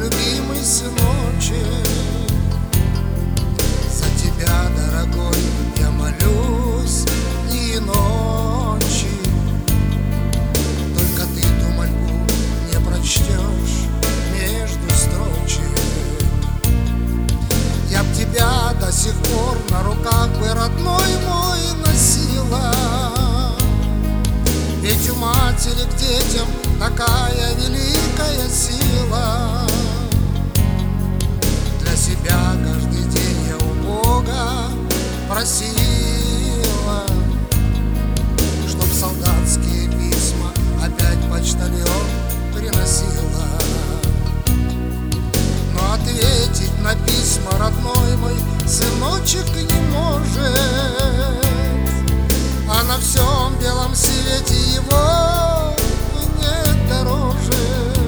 любимый сыночек. За тебя, дорогой, я молюсь дни и ночи. Только ты ту мольбу не прочтешь между строчек. Я б тебя до сих пор на руках бы, родной мой, носила. Ведь у матери к детям такая великая сила. Для себя каждый день я у Бога просила, чтоб солдатские письма опять почтальон приносила. Но ответить на письма, родной мой, сыночек не может. А на всем белом свете его нет дороже.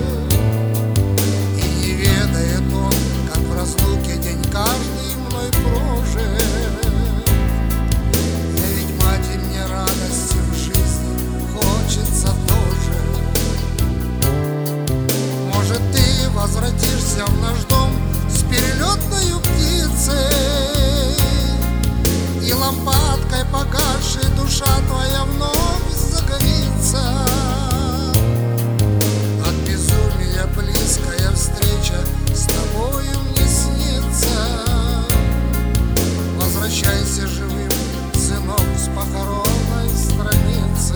И не ведает он, как в разлуке день каждый мной прожит. Я ведь матери мне радости в жизни хочется тоже. Может, ты возвратишься в наш дом с перелетною птицей, и лампадкой погасшей душа твоя вновь загорится. От безумия близкая встреча с тобою мне снится. Возвращайся живым, сынок, с похоронной страницы.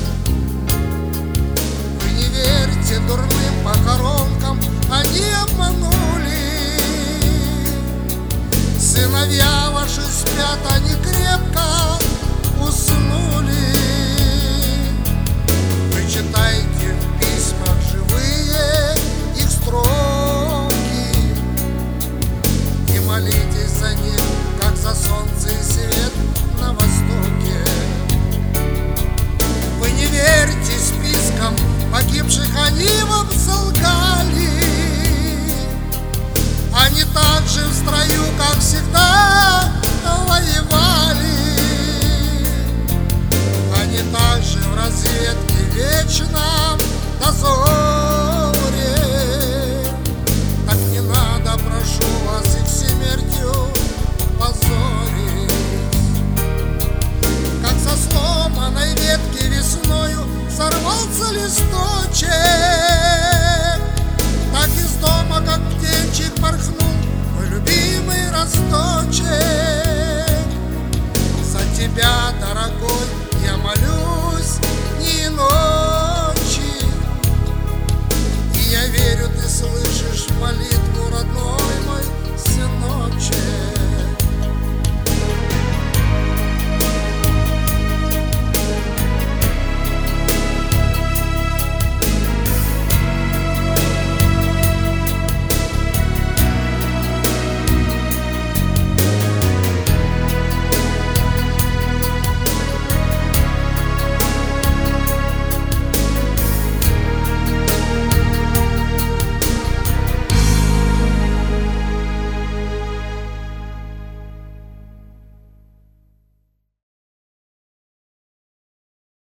Вы не верьте дурным похоронкам, они обманули. Сыновья ваши спят, они крепко